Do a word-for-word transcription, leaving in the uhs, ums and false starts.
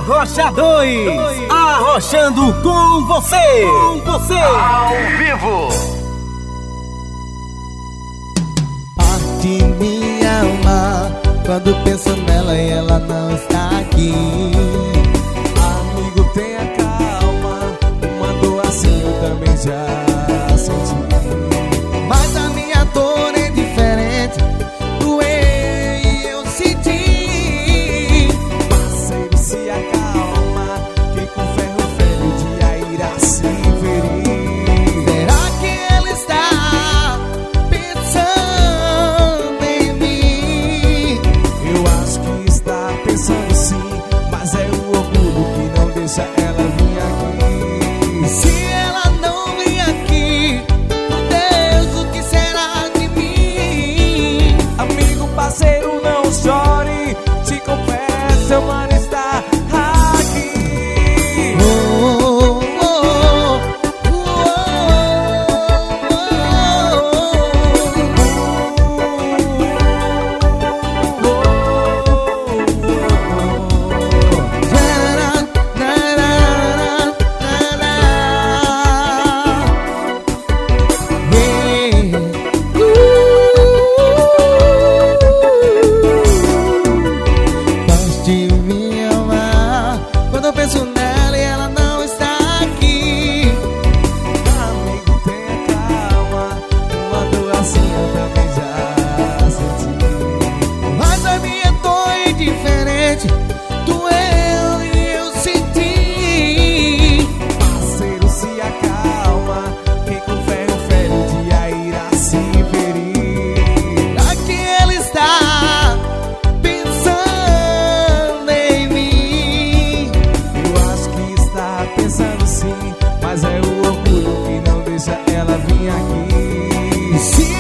Arrocha dois, arrochando com você, com você, ao vivo. Parte minha alma quando penso nela e ela não está aqui. Amigo, tenha calma, uma dor assim eu também já senti. Mas a minha dor é diferente, doeu e eu senti. Parceiro, se acalma, que com ferro velho o dia irá se ferir. Será que ela está pensando em mim? Eu acho que está pensando sim, mas é o orgulho que não deixa ela vir aqui. Se ela não vir aqui, por Deus, o que será de mim? Amigo, parceiro, não chore, te confesso, eu mano está aqui. Oh, oh, oh, oh, Parte me amar quando eu penso nela e ela não está aqui. Amigo, tenha calma, uma dor assim eu também já senti. Mas a minha dor é diferente, doeu e eu senti. Parceiro, se acalma, quem com ferro fere o dia irá se ferir. Aqui ela está pensando em mim. Eu acho que está pensando sim, mas é o orgulho que não deixa ela vir aqui. Se